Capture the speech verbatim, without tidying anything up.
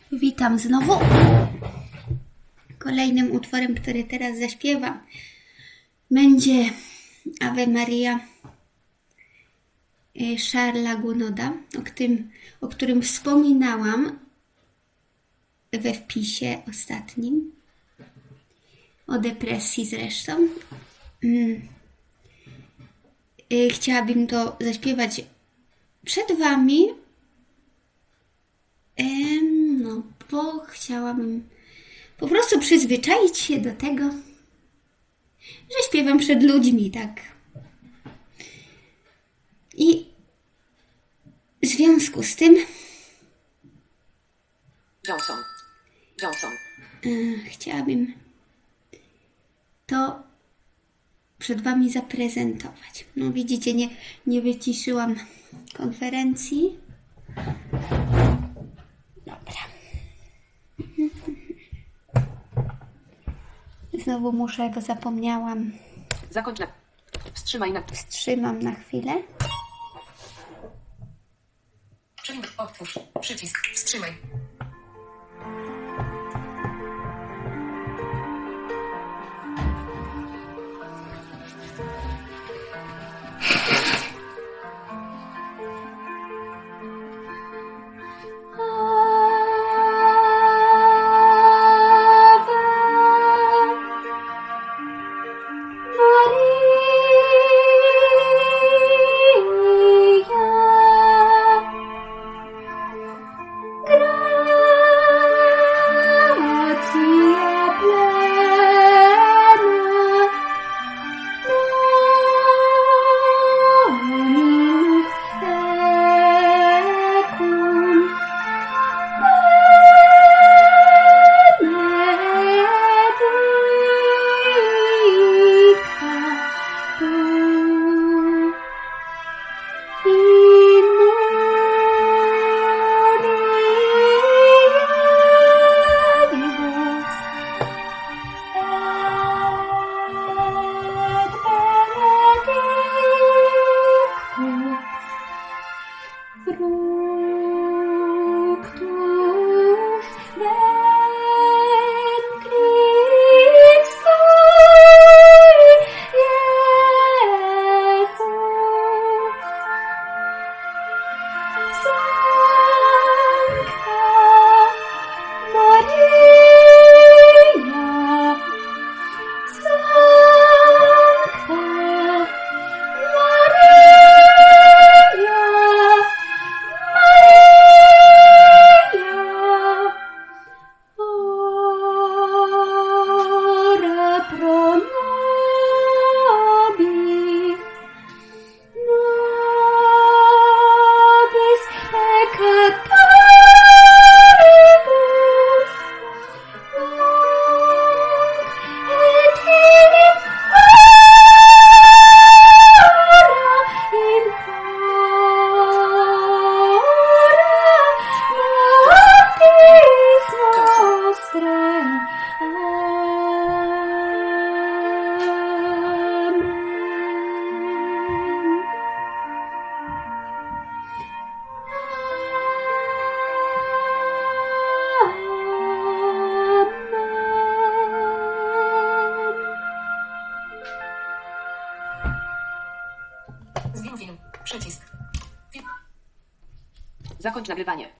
Witam znowu. Kolejnym utworem, który teraz zaśpiewam, będzie Ave Maria Charlesa Gounoda, o którym, o którym wspominałam we wpisie ostatnim, o depresji zresztą. Chciałabym to zaśpiewać przed Wami, no bo chciałabym po prostu przyzwyczaić się do tego, że śpiewam przed ludźmi, tak. I w związku z tym Johnson. Johnson. Yy, chciałabym to przed Wami zaprezentować. No widzicie, nie, nie wyciszyłam konferencji. Dobra. Znowu muszę, bo zapomniałam. Zakończ na... Wstrzymaj na... Wstrzymam na chwilę. Otwórz. Przycisk. Wstrzymaj. Zdjęć film. Przycisk. Zakończ nagrywanie.